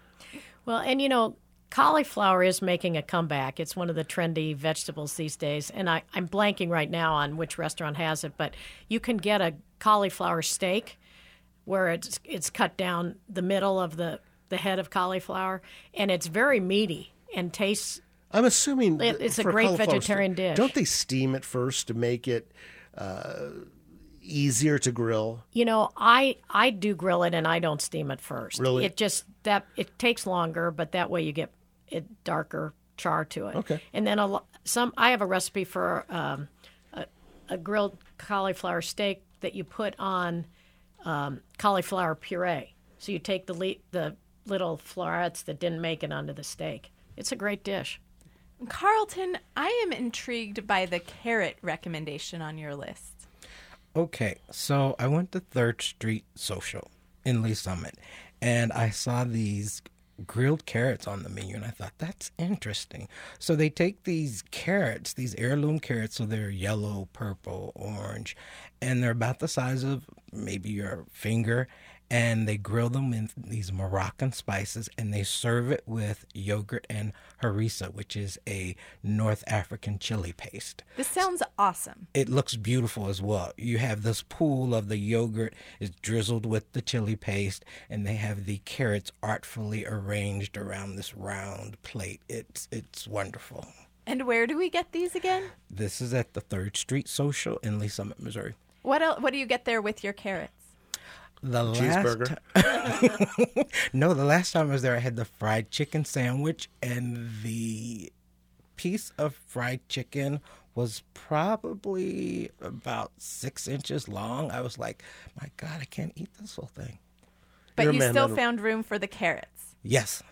[SPEAKER 5] Well, and, you know, cauliflower is making a comeback. It's one of the trendy vegetables these days. And I, I'm blanking right now on which restaurant has it, but you can get a cauliflower steak where it's it's cut down the middle of the, the head of cauliflower, and it's very meaty and tastes...
[SPEAKER 9] I'm assuming...
[SPEAKER 5] It, it's a
[SPEAKER 9] for
[SPEAKER 5] great
[SPEAKER 9] cauliflower
[SPEAKER 5] vegetarian
[SPEAKER 9] steak,
[SPEAKER 5] dish.
[SPEAKER 9] Don't they steam it first to make it uh, easier to grill?
[SPEAKER 5] You know, I I do grill it, and I don't steam it first.
[SPEAKER 9] Really?
[SPEAKER 5] It just... that It takes longer, but that way you get... it darker char to it.
[SPEAKER 9] Okay.
[SPEAKER 5] And then a lo- some I have a recipe for um, a, a grilled cauliflower steak that you put on um, cauliflower puree. So you take the le- the little florets that didn't make it onto the steak. It's a great dish.
[SPEAKER 1] Carlton, I am intrigued by the carrot recommendation on your list.
[SPEAKER 8] Okay, so I went to Third Street Social in Lee Summit, and I saw these grilled carrots on the menu, and I thought, that's interesting. So they take these carrots, these heirloom carrots, so they're yellow, purple, orange, and they're about the size of maybe your finger, and they grill them in these Moroccan spices, and they serve it with yogurt and harissa, which is a North African chili paste.
[SPEAKER 1] This sounds awesome.
[SPEAKER 8] It looks beautiful as well. You have this pool of the yogurt is drizzled with the chili paste, and they have the carrots artfully arranged around this round plate. It's it's wonderful.
[SPEAKER 1] And where do we get these again?
[SPEAKER 8] This is at the Third Street Social in Lee Summit, Missouri.
[SPEAKER 1] What else, what do you get there with your carrots?
[SPEAKER 8] The
[SPEAKER 9] cheeseburger.
[SPEAKER 8] Last ti- no, the last time I was there, I had the fried chicken sandwich, and the piece of fried chicken was probably about six inches long. I was like, my God, I can't eat this whole thing.
[SPEAKER 1] But
[SPEAKER 9] You're a
[SPEAKER 1] you
[SPEAKER 9] man
[SPEAKER 1] still
[SPEAKER 9] that-
[SPEAKER 1] found room for the carrots.
[SPEAKER 8] Yes.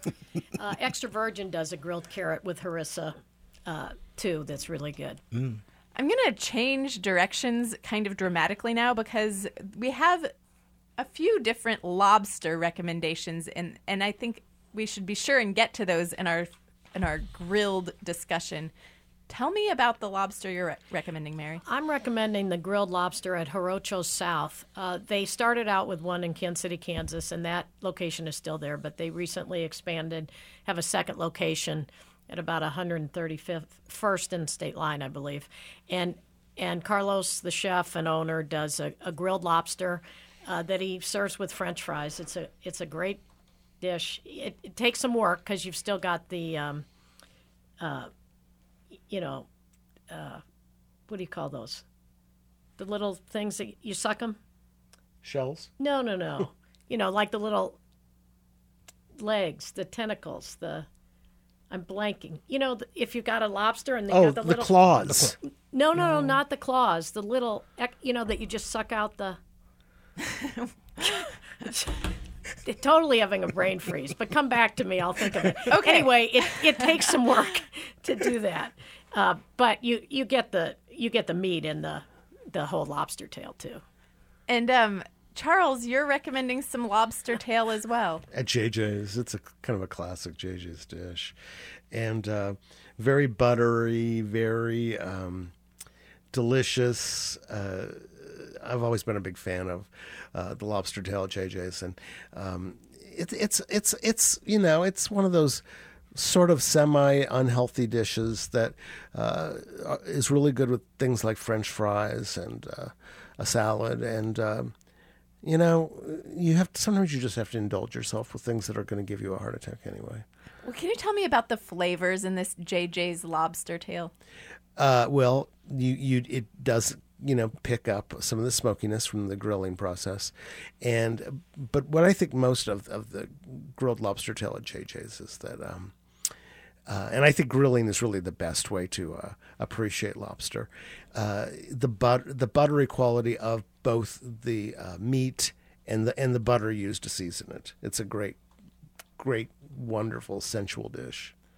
[SPEAKER 5] Uh, Extra Virgin does a grilled carrot with harissa, uh, too, that's really good.
[SPEAKER 8] Mm.
[SPEAKER 1] I'm going to change directions kind of dramatically now because we have a few different lobster recommendations, and, and I think we should be sure and get to those in our in our grilled discussion. Tell me about the lobster you're re- recommending, Mary.
[SPEAKER 5] I'm recommending the grilled lobster at Jarocho South. Uh, they started out with one in Kansas City, Kansas, and that location is still there, but they recently expanded, have a second location at about one hundred thirty-fifth, first and State Line, I believe. And and Carlos, the chef and owner, does a, a grilled lobster uh, that he serves with French fries. It's a it's a great dish. It, it takes some work because you've still got the, um, uh, you know, uh, what do you call those? The little things that you suck them?
[SPEAKER 9] Shells?
[SPEAKER 5] No, no, no. You know, like the little legs, the tentacles, the... I'm blanking. You know, th- if you've got a lobster and they
[SPEAKER 9] Oh,
[SPEAKER 5] got the
[SPEAKER 9] the
[SPEAKER 5] little
[SPEAKER 9] claws.
[SPEAKER 5] No, no, no, not the claws. The little, ec- you know, that you just suck out the. They're totally having a brain freeze, but come back to me. I'll think of it.
[SPEAKER 1] Okay.
[SPEAKER 5] Anyway, it, it takes some work to do that, uh, but you, you get the you get the meat in the the whole lobster tail too.
[SPEAKER 1] And um, Charles, you're recommending some lobster tail as well.
[SPEAKER 9] At J J's. It's a kind of a classic J J's dish. And uh, very buttery, very um, delicious. Uh, I've always been a big fan of uh, the lobster tail at J J's. And um, it, it's, it's, it's, you know, it's one of those sort of semi-unhealthy dishes that uh, is really good with things like French fries and uh, a salad. And... Um, You know, you have to, sometimes you just have to indulge yourself with things that are going to give you a heart attack anyway.
[SPEAKER 1] Well, can you tell me about the flavors in this J J's lobster tail?
[SPEAKER 9] Uh, well, you you it does you know pick up some of the smokiness from the grilling process, and but what I think most of of the grilled lobster tail at J J's is that. Um, Uh, and I think grilling is really the best way to uh, appreciate lobster. Uh, the but the buttery quality of both the uh, meat and the and the butter used to season it. It's a great, great, wonderful, sensual dish.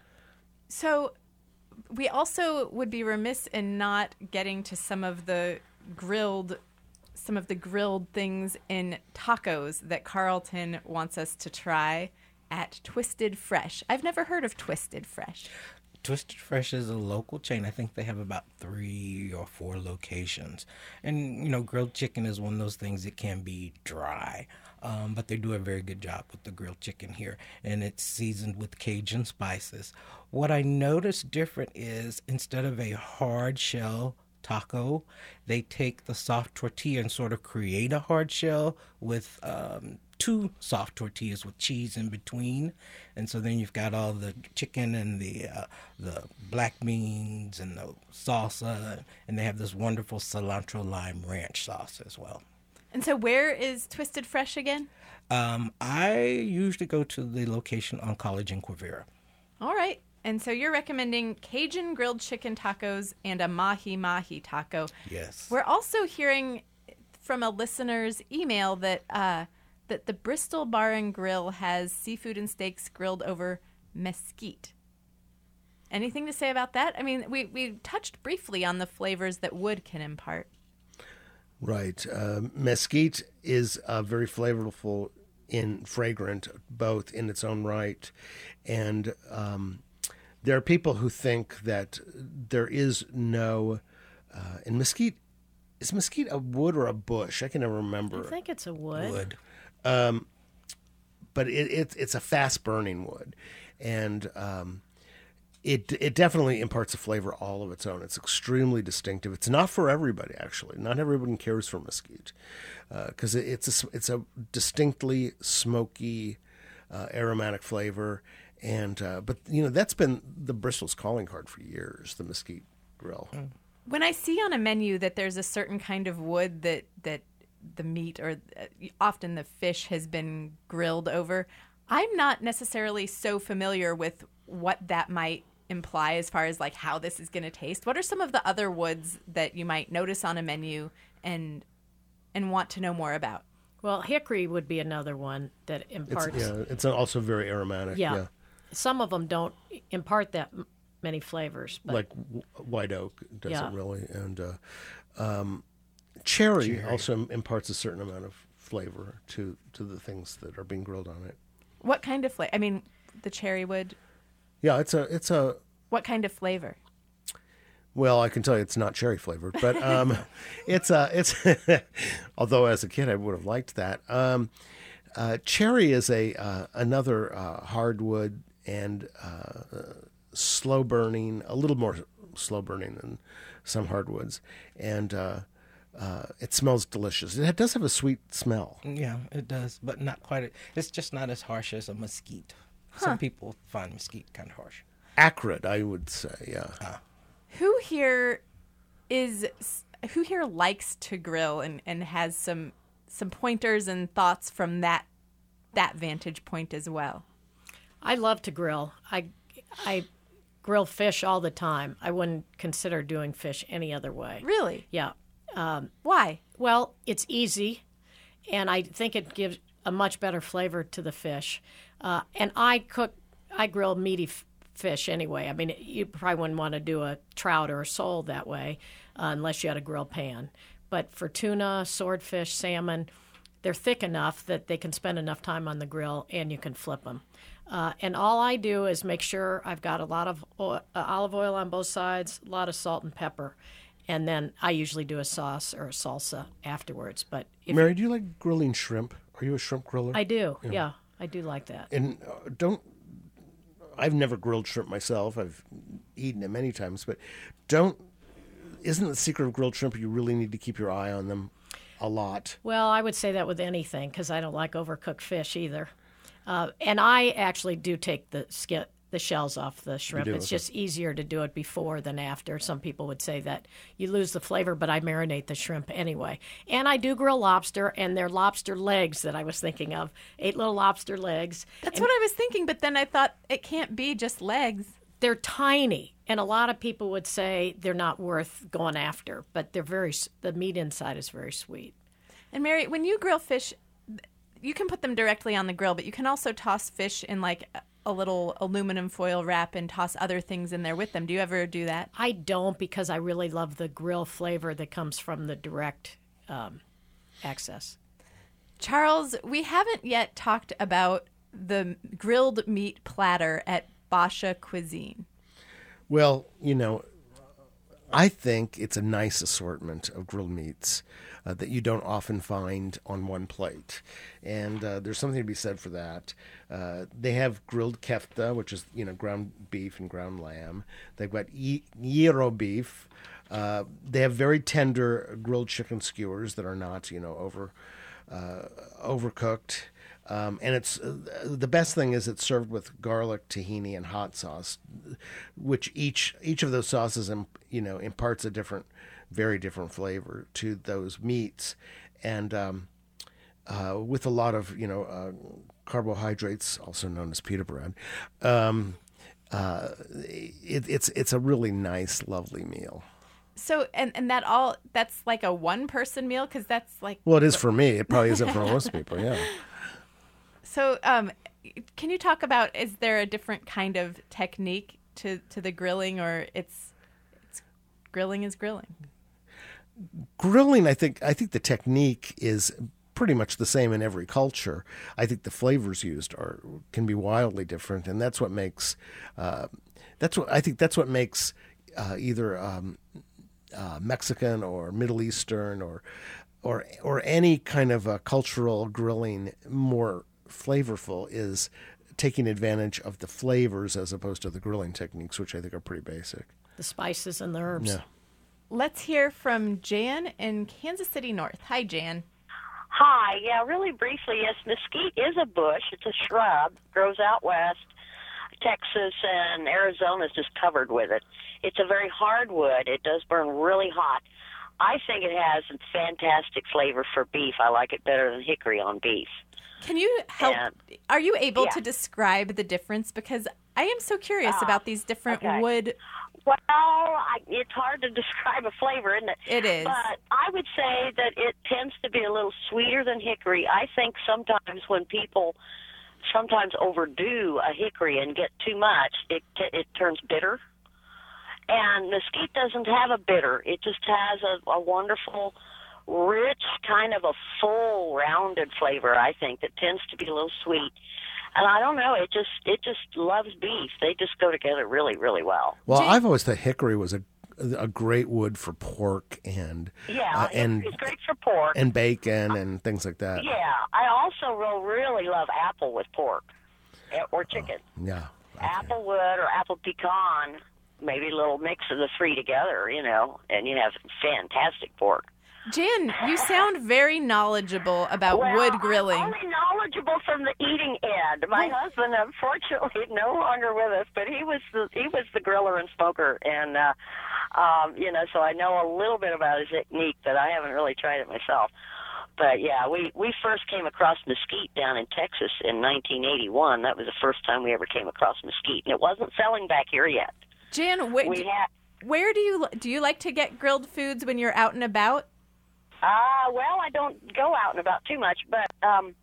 [SPEAKER 1] So we also would be remiss in not getting to some of the grilled some of the grilled things in tacos that Carlton wants us to try at Twisted Fresh. I've never heard of Twisted Fresh.
[SPEAKER 8] Twisted Fresh is a local chain. I think they have about three or four locations. And, you know, grilled chicken is one of those things that can be dry. Um, but they do a very good job with the grilled chicken here. And it's seasoned with Cajun spices. What I noticed different is instead of a hard shell taco, they take the soft tortilla and sort of create a hard shell with um, two soft tortillas with cheese in between, and so then you've got all the chicken and the uh, the black beans and the salsa, and they have this wonderful cilantro lime ranch sauce as well.
[SPEAKER 1] And so where is Twisted Fresh again?
[SPEAKER 8] Um, I usually go to the location on College in Quivira.
[SPEAKER 1] All right. And so you're recommending Cajun grilled chicken tacos and a mahi mahi taco.
[SPEAKER 8] Yes.
[SPEAKER 1] We're also hearing from a listener's email that uh, that the Bristol Bar and Grill has seafood and steaks grilled over mesquite. Anything to say about that? I mean, we, we touched briefly on the flavors that wood can impart.
[SPEAKER 9] Right. Uh, mesquite is uh, very flavorful and fragrant, both in its own right. And um, there are people who think that there is no... Uh, and mesquite, is mesquite a wood or a bush? I can never remember.
[SPEAKER 5] I think it's a wood.
[SPEAKER 8] Wood.
[SPEAKER 9] Um, but it, it, it's a fast-burning wood. And... Um, It it definitely imparts a flavor all of its own. It's extremely distinctive. It's not for everybody, actually. Not everyone cares for mesquite, because uh, it, it's a it's a distinctly smoky, uh, aromatic flavor. And uh, but you know that's been the Bristol's calling card for years. The mesquite grill. Mm.
[SPEAKER 1] When I see on a menu that there's a certain kind of wood that that the meat or uh, often the fish has been grilled over, I'm not necessarily so familiar with what that might imply as far as like how this is going to taste. What are some of the other woods that you might notice on a menu and and want to know more about?
[SPEAKER 5] Well, hickory would be another one that imparts.
[SPEAKER 9] It's, yeah, it's also very aromatic.
[SPEAKER 5] Yeah.
[SPEAKER 9] yeah.
[SPEAKER 5] Some of them don't impart that m- many flavors. But
[SPEAKER 9] like w- white oak doesn't
[SPEAKER 5] yeah.
[SPEAKER 9] really. And uh, um, cherry,
[SPEAKER 8] Cherry
[SPEAKER 9] also imparts a certain amount of flavor to, to the things that are being grilled on it.
[SPEAKER 1] What kind of flavor? I mean, the cherry wood.
[SPEAKER 9] Yeah, it's a it's a.
[SPEAKER 1] What kind of flavor?
[SPEAKER 9] Well, I can tell you it's not cherry flavored, but um, it's a it's. Although as a kid I would have liked that. Um, uh, cherry is a uh, another uh, hardwood and uh, slow burning, a little more slow burning than some hardwoods, and uh, uh, it smells delicious. It does have a sweet smell.
[SPEAKER 8] Yeah, it does, but not quite. It's just not as harsh as a mesquite.
[SPEAKER 1] Huh.
[SPEAKER 8] Some people find mesquite kind of harsh.
[SPEAKER 9] Acrid, I would say, yeah.
[SPEAKER 8] Ah.
[SPEAKER 1] Who here is who here likes to grill and, and has some some pointers and thoughts from that that vantage point as well?
[SPEAKER 5] I love to grill. I I grill fish all the time. I wouldn't consider doing fish any other way.
[SPEAKER 1] Really?
[SPEAKER 5] Yeah. Um,
[SPEAKER 1] Why?
[SPEAKER 5] well, it's easy, and I think it gives a much better flavor to the fish. Uh, and I cook, I grill meaty f- fish anyway. I mean, you probably wouldn't want to do a trout or a sole that way uh, unless you had a grill pan. But for tuna, swordfish, salmon, they're thick enough that they can spend enough time on the grill and you can flip them. Uh, and all I do is make sure I've got a lot of oil, uh, olive oil on both sides, a lot of salt and pepper. And then I usually do a sauce or a salsa afterwards. But if
[SPEAKER 9] Mary, do you like grilling shrimp? Are you a shrimp griller?
[SPEAKER 5] I do, yeah. yeah. I do like that.
[SPEAKER 9] And uh, don't, I've never grilled shrimp myself. I've eaten it many times, but don't, isn't the secret of grilled shrimp you really need to keep your eye on them a lot?
[SPEAKER 5] Well, I would say that with anything because I don't like overcooked fish either. Uh, and I actually do take the skin, the shells off the shrimp.
[SPEAKER 9] do,
[SPEAKER 5] It's
[SPEAKER 9] okay.
[SPEAKER 5] just easier to do it before than after. Some people would say that you lose the flavor, but I marinate the shrimp anyway. And I do grill lobster, and they're lobster legs that I was thinking of. Eight little lobster legs.
[SPEAKER 1] That's
[SPEAKER 5] And
[SPEAKER 1] what I was thinking, but then I thought it can't be just legs.
[SPEAKER 5] they're tiny, and a lot of people would say they're not worth going after, but they're very. The meat inside is very sweet.
[SPEAKER 1] And Mary, when you grill fish, you can put them directly on the grill, but you can also toss fish in like a little aluminum foil wrap and toss other things in there with them. Do you ever do that?
[SPEAKER 5] I don't, because I really love the grill flavor that comes from the direct um, access.
[SPEAKER 1] Charles, we haven't yet talked about the grilled meat platter at Basha Cuisine.
[SPEAKER 9] Well, you know, I think it's a nice assortment of grilled meats uh, that you don't often find on one plate. And uh, there's something to be said for that. Uh, they have grilled kefta, which is, you know, ground beef and ground lamb. They've got gyro beef. Uh, they have very tender grilled chicken skewers that are not, you know, over uh, overcooked. Um, and it's uh, the best thing is it's served with garlic, tahini, and hot sauce, which each each of those sauces, um, you know, imparts a different, very different flavor to those meats, and um, uh, with a lot of, you know, uh, carbohydrates, also known as pita bread. Um, uh, it, it's it's a really nice, lovely meal.
[SPEAKER 1] So, and, and that all, that's like a one-person meal? Because that's like...
[SPEAKER 9] Well, it is for me. It probably isn't for most people, yeah.
[SPEAKER 1] So, um, can you talk about, is there a different kind of technique to, to the grilling, or it's, it's grilling is grilling?
[SPEAKER 9] Grilling, I think, I think the technique is pretty much the same in every culture. I think the flavors used are can be wildly different, and that's what makes, uh, that's what I think that's what makes uh, either um, uh, Mexican or Middle Eastern or or or any kind of a cultural grilling more flavorful is taking advantage of the flavors as opposed to the grilling techniques, which I think are pretty basic.
[SPEAKER 5] The spices and the herbs.
[SPEAKER 9] Yeah.
[SPEAKER 1] Let's hear from Jan in Kansas City North. Hi, Jan.
[SPEAKER 12] Hi. Yeah, really briefly, yes, mesquite is a bush. It's a shrub. Grows out west. Texas and Arizona is just covered with it. It's a very hard wood. It does burn really hot. I think it has a fantastic flavor for beef. I like it better than hickory on beef.
[SPEAKER 1] Can you help?
[SPEAKER 12] And,
[SPEAKER 1] are you able
[SPEAKER 12] yeah.
[SPEAKER 1] to describe the difference? Because I am so curious
[SPEAKER 12] uh,
[SPEAKER 1] about these different
[SPEAKER 12] okay.
[SPEAKER 1] wood.
[SPEAKER 12] Well, I, it's hard to describe a flavor, isn't it?
[SPEAKER 1] It is.
[SPEAKER 12] But I would say that it tends to be a little sweeter than hickory. I think sometimes when people sometimes overdo a hickory and get too much, it it turns bitter. And mesquite doesn't have a bitter. It just has a, a wonderful, rich, kind of a full, rounded flavor, I think, that tends to be a little sweet. And I don't know, it just it just loves beef. They just go together really, really well.
[SPEAKER 9] Well, I've always thought hickory was a a great wood for pork and
[SPEAKER 12] yeah,
[SPEAKER 9] uh, and
[SPEAKER 12] it's great for pork
[SPEAKER 9] and bacon and things like that.
[SPEAKER 12] Yeah, I also will really love apple with pork or chicken.
[SPEAKER 9] Oh, yeah,
[SPEAKER 12] okay. Applewood or apple pecan, maybe a little mix of the three together, you know, and you have fantastic pork.
[SPEAKER 1] Jan, you sound very knowledgeable about
[SPEAKER 12] well,
[SPEAKER 1] wood grilling.
[SPEAKER 12] I'm only knowledgeable from the eating end. My
[SPEAKER 1] oh.
[SPEAKER 12] husband, unfortunately, no longer with us, but he was the, he was the griller and smoker, and uh, um, you know, so I know a little bit about his technique, but I haven't really tried it myself. But yeah, we we first came across mesquite down in Texas in nineteen eighty-one. That was the first time we ever came across mesquite, and it wasn't selling back here yet.
[SPEAKER 1] Jan, wh-
[SPEAKER 12] we had,
[SPEAKER 1] where do you do you like to get grilled foods when you're out and about?
[SPEAKER 12] Uh, well, I don't go out and about too much, but um,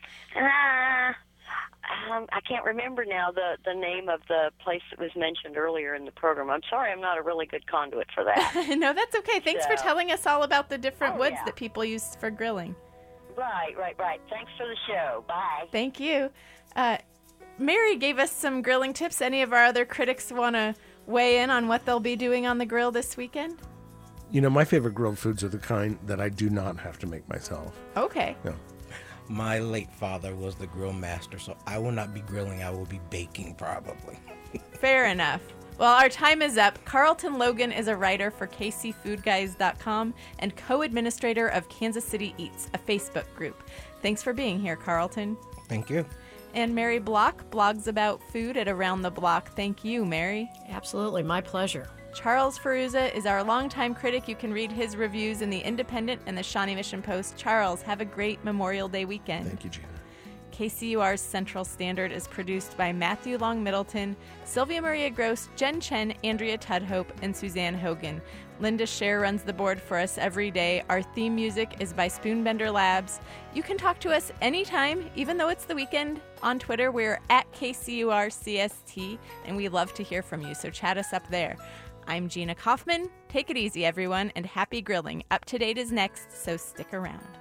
[SPEAKER 12] uh, um, I can't remember now the, the name of the place that was mentioned earlier in the program. I'm sorry, I'm not a really good conduit for that.
[SPEAKER 1] No, that's okay. Thanks
[SPEAKER 12] so,
[SPEAKER 1] for telling us all about the different
[SPEAKER 12] oh,
[SPEAKER 1] woods
[SPEAKER 12] yeah.
[SPEAKER 1] that people use for grilling.
[SPEAKER 12] Right, right, right. Thanks for the show. Bye.
[SPEAKER 1] Thank you. Uh, Mary gave us some grilling tips. Any of our other critics want to weigh in on what they'll be doing on the grill this weekend?
[SPEAKER 9] You know, my favorite grilled foods are the kind that I do not have to make myself.
[SPEAKER 1] Okay.
[SPEAKER 9] Yeah.
[SPEAKER 8] My late father was the grill master, so I will not be grilling. I will be baking, probably.
[SPEAKER 1] Fair enough. Well, our time is up. Carlton Logan is a writer for K C Food Guys dot com and co-administrator of Kansas City Eats, a Facebook group. Thanks for being here, Carlton.
[SPEAKER 8] Thank you.
[SPEAKER 1] And Mary Block blogs about food at Around the Block. Thank you, Mary.
[SPEAKER 5] Absolutely. My pleasure.
[SPEAKER 1] Charles Ferruza is our longtime critic. You can read his reviews in The Independent and the Shawnee Mission Post. Charles, have a great Memorial Day weekend.
[SPEAKER 9] Thank you, Gina.
[SPEAKER 1] K C U R's Central Standard is produced by Matthew Long Middleton, Sylvia Maria Gross, Jen Chen, Andrea Tudhope, and Suzanne Hogan. Linda Scher runs the board for us every day. Our theme music is by Spoonbender Labs. You can talk to us anytime, even though it's the weekend. On Twitter, we're at K C U R C S T, and we love to hear from you, so chat us up there. I'm Gina Kaufman. Take it easy, everyone, and happy grilling. Up to Date is next, so stick around.